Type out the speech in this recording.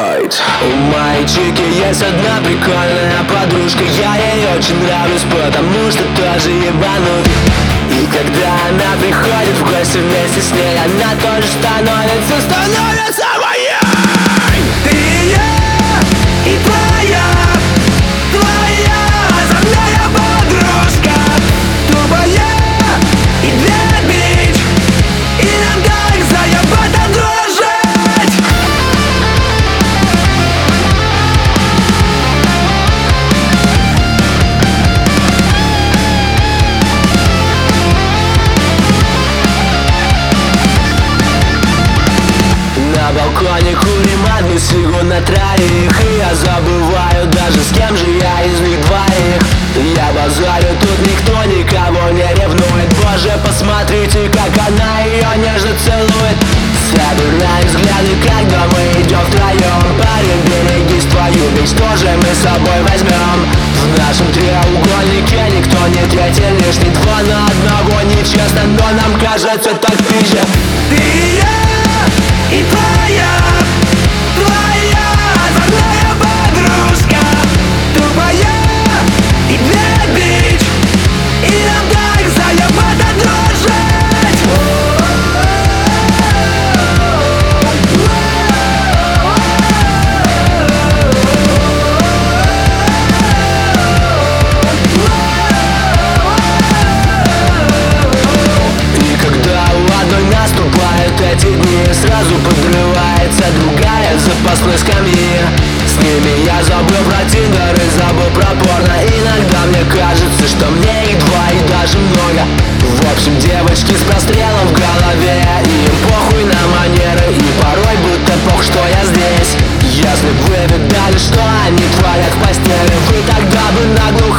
Right. У моей чики есть одна прикольная подружка. Я ей очень нравлюсь, потому что тоже ебанут. И когда она приходит в гости, вместе с ней она тоже становится моей. Ты и я, и твоя озорная подружка, тупая и для бич. Иногда их заебато дружить. На балконе курим одну сигу на троих, и я забываю даже, с кем же я из них двоих. Я базарю, тут никто никого не ревнует. Боже, посмотрите, как она ее нежно целует. Собираем взгляды, когда мы идем втроем. Парень, берегись, твою вещь тоже мы с собой возьмем. В нашем треугольнике никто не третий, лишний два на одного нечестно, но нам кажется так пизже. Ты и я, и твоя озорная подружка, тупая и для бич. Иногда их заебато дружить. И когда у одной наступают эти дни, сразу подрывается другая с запасной скамьи. С ними я забыл про Тиндер и забыл про порно. Иногда мне кажется, что мне их два и даже много. В общем, девочки с прострелом в голове, и им похуй на манеры, и порой будто пох, что я здесь. Если б вы видали, что они творят в постели, вы тогда бы нагло